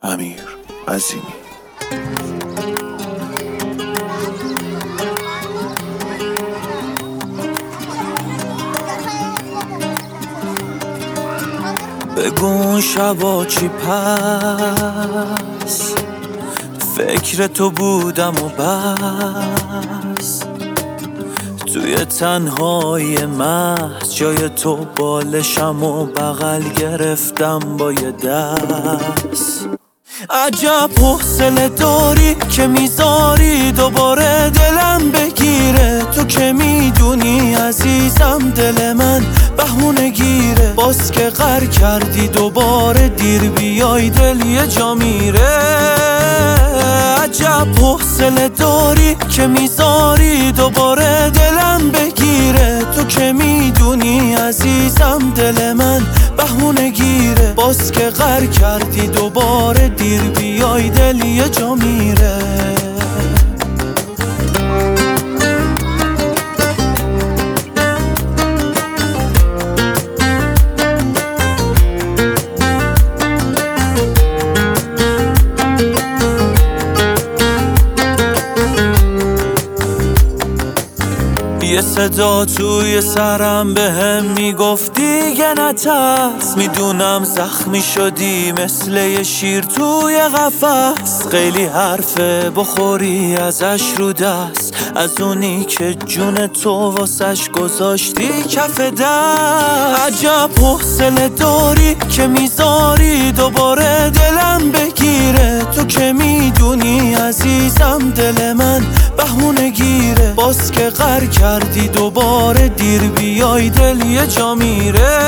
امیر عظیمی. بگو اون شبا چی پس فکر تو بودم و بس، توی تنهای محض جای تو بالشم و بغل گرفتم با یه دست. عجب حوصله داری که میذاری دوباره دلم بگیره، تو که میدونی عزیزم دل من بهونه گیره، باز که غر کردی دوباره دیر بیای دل یه جا میره. عجب حوصله داری که میذاری دوباره دلم بگیره، تو که میدونی عزیزم دل من بهونه گیره، باز که غر کردی دوباره دیر بیای دل یه جا میره. یه صدا توی سرم بهم میگفت دیگه نترس، میدونم زخمی شدی مثل یه شیر توی قفس، خیلی حرفه بخوری ازش رو دست، از اونی که جون تو واسش گذاشتی کف دست. عجب حوصله داری که میذاری دوباره دلم بگیره، تو که میدونی عزیزم دل من بهونه گیره، باز که غر کردی دوباره دیر بیای دل یه جا میره.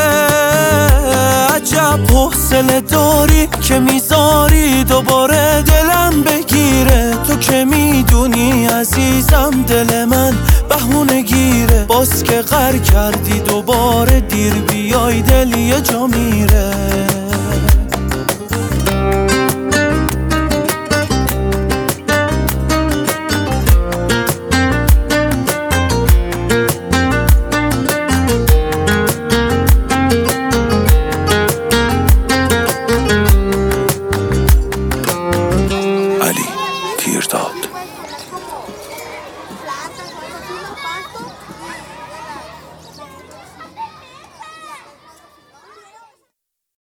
عجب حوصله داری که میذاری دوباره دلم بگیره، تو که میدونی عزیزم دل من بهونه گیره، باز که غر کردی دوباره دیر بیای دل یه جا میره.